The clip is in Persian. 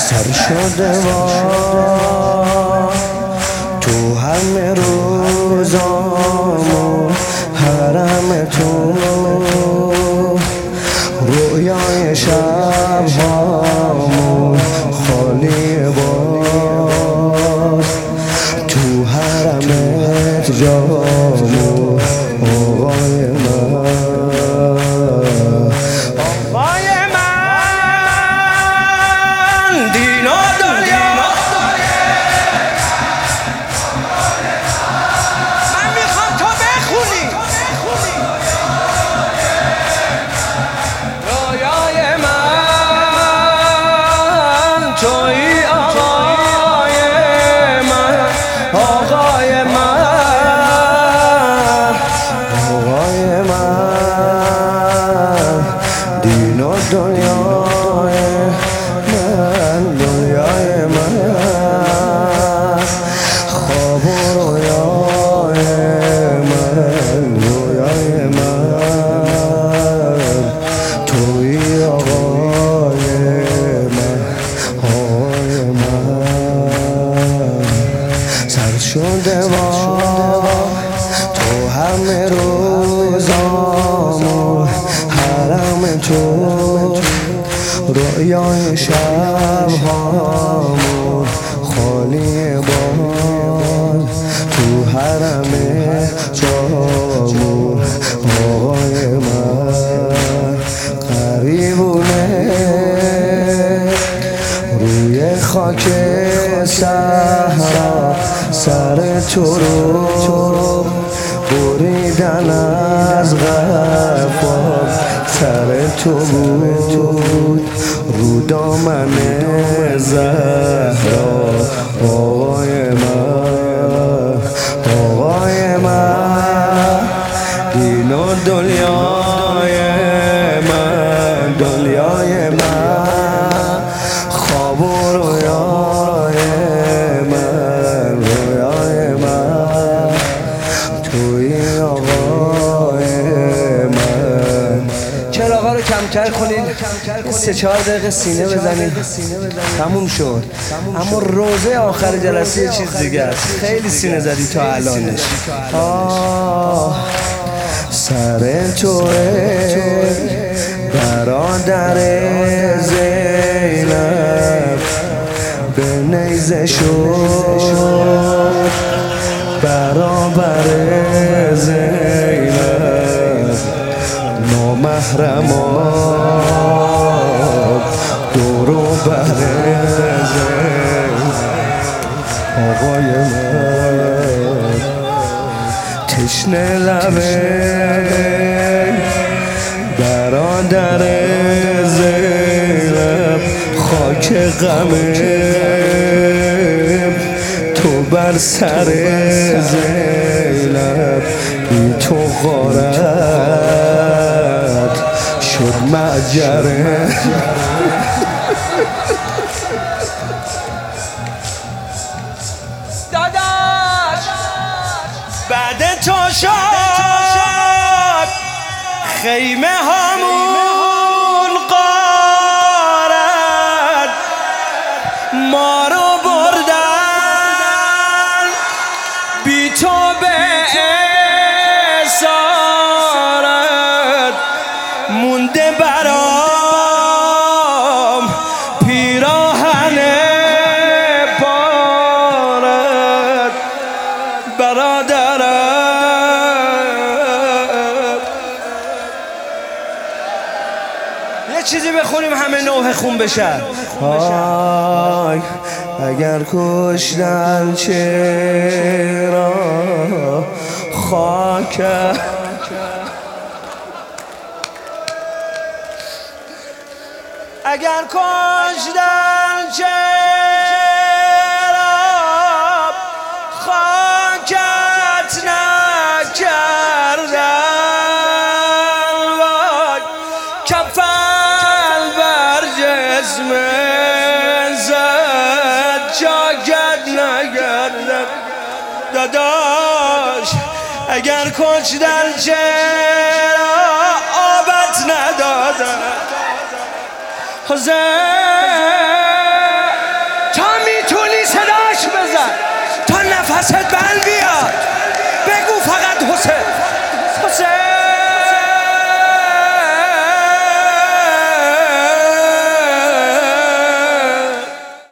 سر شده و تو همه روزامون حرم تو رویای شب هامون خالی باز تو حرمت جامون آقای من دین و دنیا من میخوام تو بخونی رویای من توی آقای من آقای من آقای من دین و دنیای من دنیای من خواب و رویای من رویای من توی آقای من آقای من سر شده و تو همه روزامون حرم تو رویای شب هامون خالی باد تو حرم جامون آقای من قریبونه روی خاک صحرا سر تو رو بریدن از غفار سر تو بود رو دامن زهرا آقای من آقای من دین و دنیای من دنیای من خواب و رویای من رویای من توی آقای من. چراغا رو کمتر کنین 3-4 دقیقه سینه بزنین تموم شد. اما روزه آخر جلسه یه چیز دیگه است. خیلی سینه زدی تا الانش. سر توه برادر زینب به نیزه شد برابر زینب نامحرمان دورو بر زینب آقای من تشنه لبه برادر زینب خاک غمه تو بر سر زینب بی تو غارت شد معجره داداش بعد تو شد خیمه همون غارت ما رو بردن بی تو به اسارت مونده برام پیراهن بارت برادرم یه چیزی بخونیم همه نوح خون بشن. آی اگر کشتن چرا خاک اگر کشتن چرا خاکت نکردن وای کفن بر جسم زد جاگت نگردن داداش اگر کشتن چرا آبت ندادن حسین